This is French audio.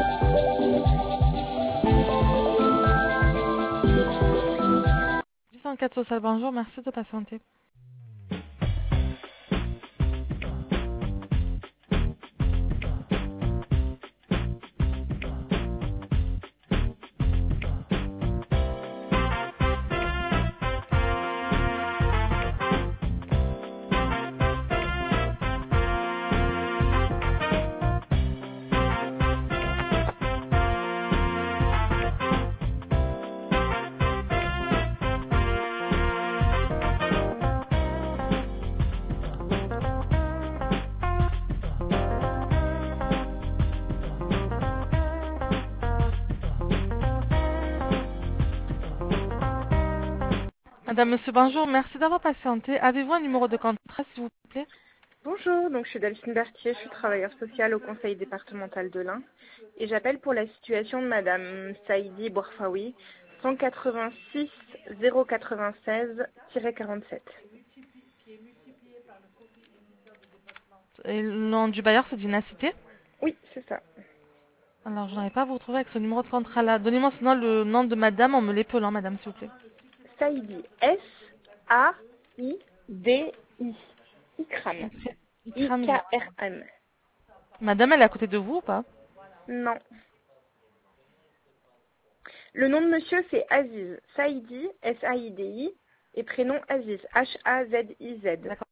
104 Social, bonjour, merci de patienter. Madame, monsieur, bonjour, merci d'avoir patienté. Avez-vous un numéro de contrat, s'il vous plaît? Bonjour, donc je suis Delphine Berthier, je suis travailleuse sociale au conseil départemental de l'Ain et j'appelle pour la situation de Madame Saïdi Bourfaoui, 186 096-47. Et le nom du bailleur, c'est Dynacité? Oui, c'est ça. Alors, je n'arrive pas à vous retrouver avec ce numéro de contrat-là. Donnez-moi sinon le nom de madame en me l'épelant, madame, s'il vous plaît. Saïdi, S-A-I-D-I. Ikram. Ikram. I-K-R-M. Madame, elle est à côté de vous ou pas? Non. Le nom de monsieur, c'est Aziz. Saïdi, S-A-I-D-I, et prénom Aziz, H-A-Z-I-Z. D'accord.